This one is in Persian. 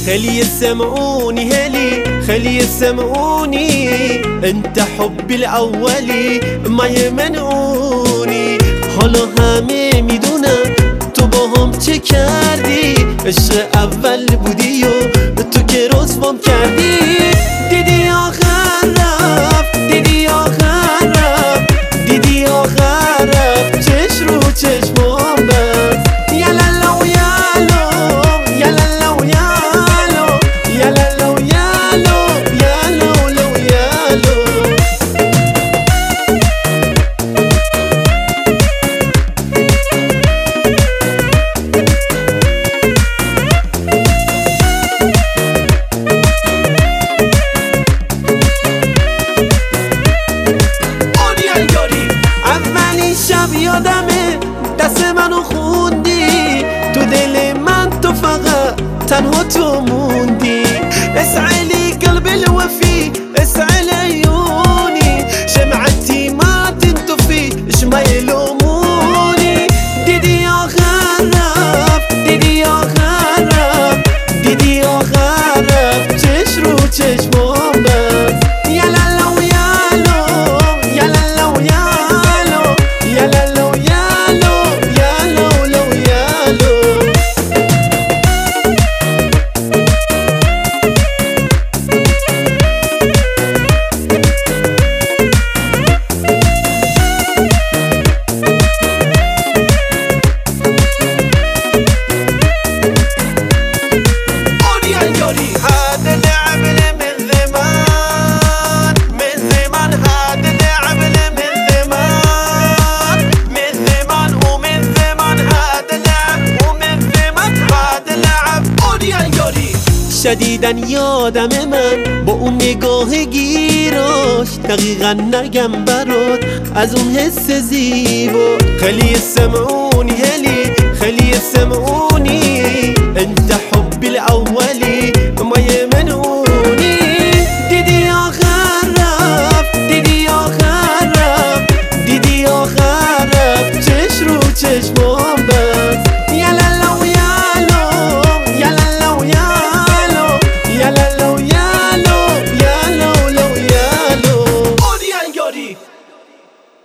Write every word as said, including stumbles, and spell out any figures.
خلي يسمعوني هلي خلي يسمعوني انت حبي الاولي ما يمنعوني. حالا همه میدونن تو با هم چه کردی، عشق اول بودی و تو که رسوام کردی. دیدی آخر رفت دیدی آخر رفت دیدی آخر رفت چش رو چشمام بست. یلالو یالو یلالو یالو یلالو یالو یالو لو یالو. شب یادمه دست منو خوندی، تو دل من تو فقط تنها تو موندی. اسعلي قلبي الوفي اسعل عيوني، شمعتي ما تنطفي اش ما يلوموني. ديدي آخر رفت دیدی آخر رفت دیدی آخر رفت چش رو چشمام بست. یلالو یالو یلالو یالو یلالو یالو یالو لو یالو. هذا لعب من زمان من زمان هذا لعب من زمان من زمان ومن زمان هذا لعب ومن زمان هذا لعب. اوريان یاری شدیدن یادم من با اون نگاه گیراش، دقیقا نگم برات از اون حس زیبا. خلي يسمعوني هلي خلي يسمعوني انت حبي الاولي ما يمنعوني. دیدی آخر رفت دیدی آخر رفت دیدی آخر رفت چش رو چشمام